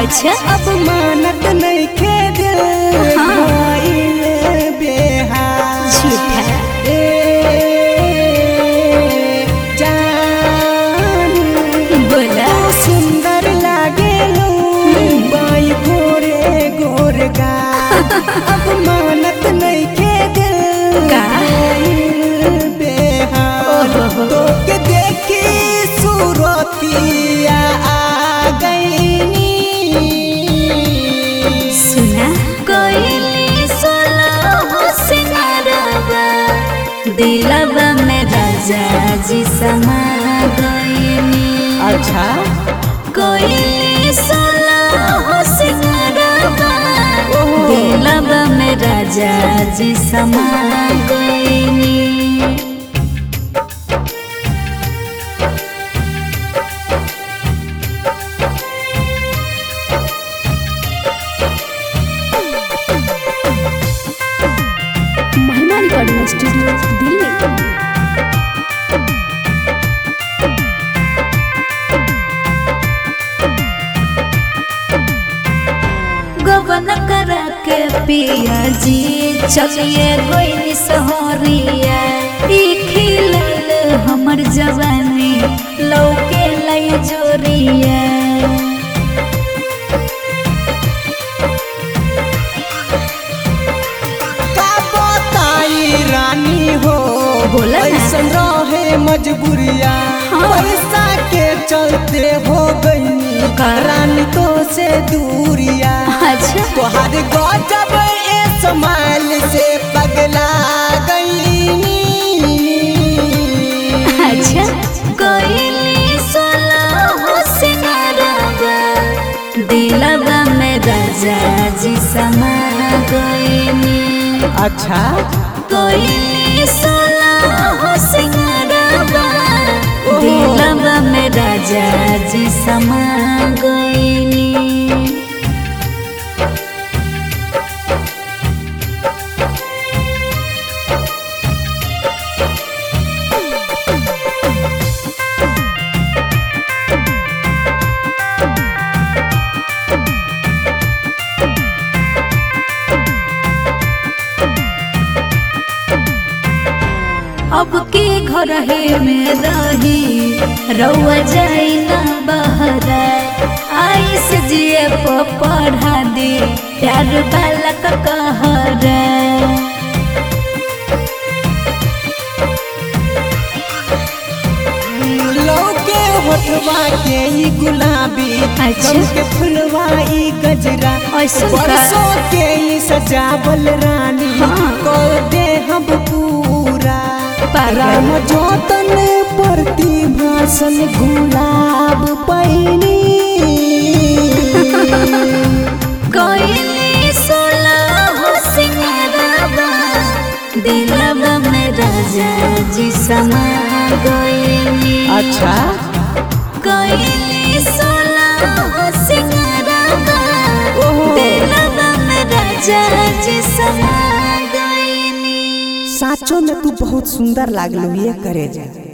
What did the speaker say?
अच्छा अब मानत नहीं खे दिल भइल बेहाल। झूठा बोला सुंदर लागेलू बाई गोरे गोर गा अब मानत नहीं के दिल भइल बेहाल। तो के देखी सूरतिया आ गईनी सुना कोयली सोलह सिंगारवा दिलवा में राजा जी समा गईनी। अच्छा कोयली सोलह सिंगारवा दिलवा में राजा जी समा गईनी। महिमा रिकॉर्डिंग स्टूडियो दिल्ली। गवन करा के पिया जी चलिए गोइनी सहरिया ई खिलल हमर जवानी लौके लाई जोरिया। का बताई रानी हो बोला ना। ऐसन रहे मजबूरिया पैसा के चलते हो गई रानी तो से दूरिया। अच्छा तोहार गजब ए समाल से पगला गईनी। अच्छा कोयली सोलह सिंगारवा दिलवा में राजा जी समा गईनी। अच्छा कोयली सोलह सिंगारवा दिलवा में राजा जी समा गईनी। अब के घर है में रही रउआ जाई ना बहरा आई से जिए पढ़ा दे प्यार वाला कहरा। लौके होठवा के ई गुलाबी अच्छा। गम के फुलवा ई गजरा ऐसन का? बरसों के ई सजावल रानी हाँ। को दे हम पूरा पागल। राम जोतन प्रतिभासन गुलाब पैनी। कोयली सोलह सिंगारवा दिलवा में राजा जी समा गईनी। अच्छा कोयली सोलह सिंगारवा दिलवा में राजा जी समा गईनी। साचो में तू बहुत सुंदर लागलो ये करे जा।